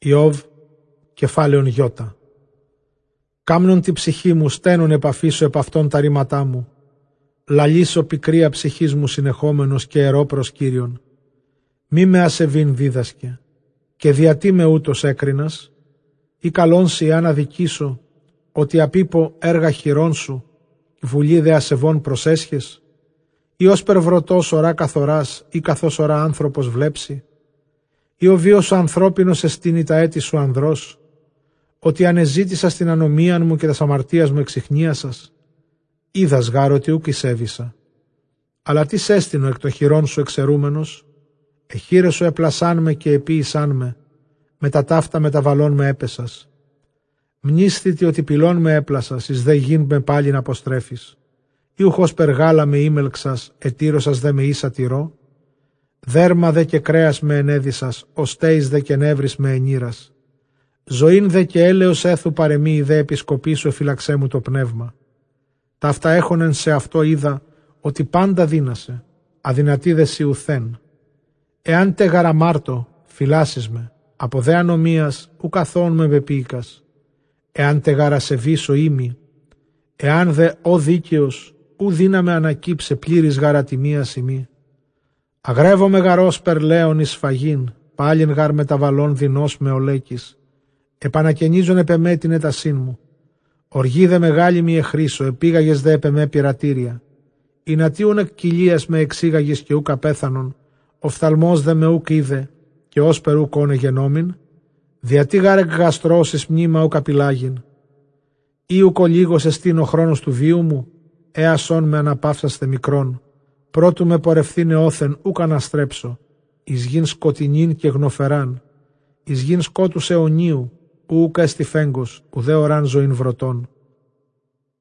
Ιώβ, κεφάλαιον Ι. Κάμνον τη ψυχή μου, στένον επαφήσω επ' αυτόν τα ρήματά μου. Λαλήσω πικρία ψυχής μου συνεχόμενος και ερώ προς Κύριον. Μη με ασεβήν δίδασκε, και διατί με ούτως έκρινας, ή καλόν σοι αν αδικήσω, ότι απείπω έργα χειρών σου, βουλή δε ασεβών προσέσχες, ή ως περβρωτός ορά καθοράς, ή καθώς ορά άνθρωπος βλέψει, ή ο βίος σου ανθρώπινος εστίνει τα έτη σου ανδρός, ότι ανεζήτησα στην ανομίαν μου και τας αμαρτίας μου εξιχνίασας, είδας γάρ ότι ούκ εισέβησα. Αλλά τι έστεινο εκ των χειρών σου εξαιρούμενος, εχείρε σου επλασάν με και επίησάν με τα ταύτα μεταβαλών με έπεσας. Μνήσθητη ότι πυλών με έπλασας, εις δε γιν με πάλιν αποστρέφεις. Ή ουχώς περγάλα με ήμελξας, ετήρωσας δε με ίσα τυρό. Δέρμα δε και κρέας με ενέδισας, οστέης δε και νεύρης με ενήρας. Ζωήν δε και έλεος έθου παρεμεί, δε επισκοπή σου εφυλαξέ μου το πνεύμα. Ταύτα έχονεν σε αυτό είδα, ότι πάντα δύνασε, αδυνατή δε σοι ουθέν. Εάν τε γαραμάρτω, φυλάσεις με, από δε ανομίας, ου καθόν με βεπίκας. Εάν τε γαρασεβήσω ήμι, εάν δε ο δίκαιος, ου δύναμε ανακύψε πλήρης γαρατιμίας ημί. Αγρεύομαι γαρός περλαίων εις φαγήν, πάλιν γαρ μεταβαλών δεινός με ολέκης. Επανακαινίζον επεμέ την έτασήν μου. Οργή δε μεγάλη μη εχρήσω, επίγαγες δε επεμέ πειρατήρια. Ινατίουν εκ κοιλίας με εξήγαγες και ούκα πέθανον, οφθαλμός δε με ούκ είδε, και ως περού κόνε γενόμην, διατί γάρ εκ γαστρός εις μνήμα ούκα πυλάγιν. Ή ουκ ο λίγος εστίν ο χρόνος του βίου μου, έασόν με αναπαύσαστε μικρόν, πρώτου με πορευθύνε όθεν ούκ αναστρέψω, εις γιν σκοτεινήν και γνοφεράν, εις γιν σκότους αιωνίου, ούκα εστι φέγγος, ουδέ οράν ζωήν βρωτών.